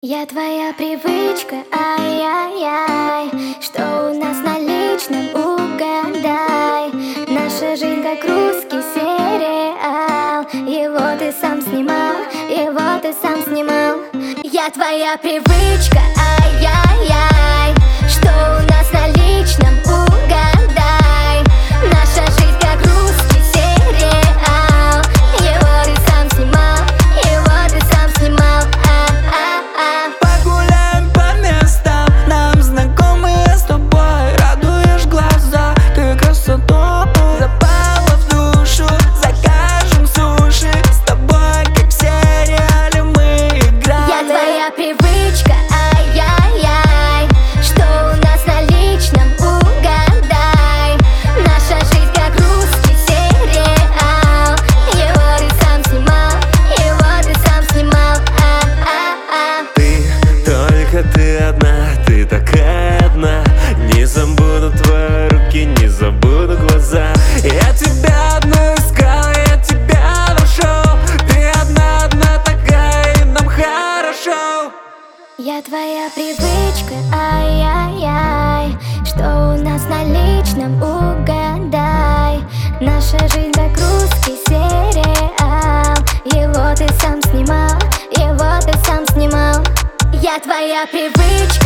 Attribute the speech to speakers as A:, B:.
A: Я твоя привычка, ай-яй-яй. Что у нас на личном, угадай. Наша жизнь как русский сериал. Его ты сам снимал, его ты сам снимал. Я твоя привычка, ай-яй-яй. Что у нас на личном, угадай. Наша жизнь как русский сериал. Его ты сам снимал, его ты сам снимал.
B: Погуляем по местам, нам знакомые с тобой. Радуешь глаза, ты красотой. Запала в душу, закажем суши. С тобой, как в сериале, мы играем.
A: Я твоя привычка, ай-яй-яй. Что у нас на личном, угадай. Наша жизнь как русский сериал. Его ты сам снимал, его ты сам снимал.
B: Ты одна, ты такая одна. Не забуду твои руки, не забуду глаза. Я тебя одну искал, я тебя нашел. Ты одна такая, и нам хорошо.
A: Я твоя привычка, ай-яй-яй. Что у нас на личном, угадай. Наша жизнь как русский сериал. Его ты сам снимал, его ты сам снимал. Я твоя привычка.